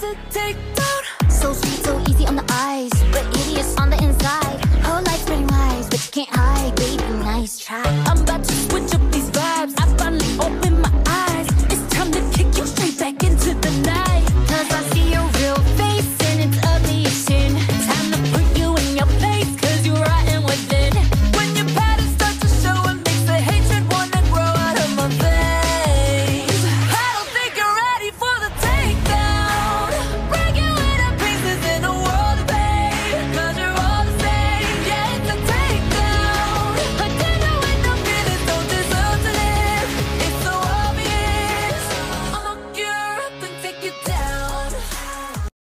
to take down. So sweet, so easy on the eyes, but hideous on the inside. Whole life pretty wise, but you can't hide, baby, nice try. I'm about to switch up these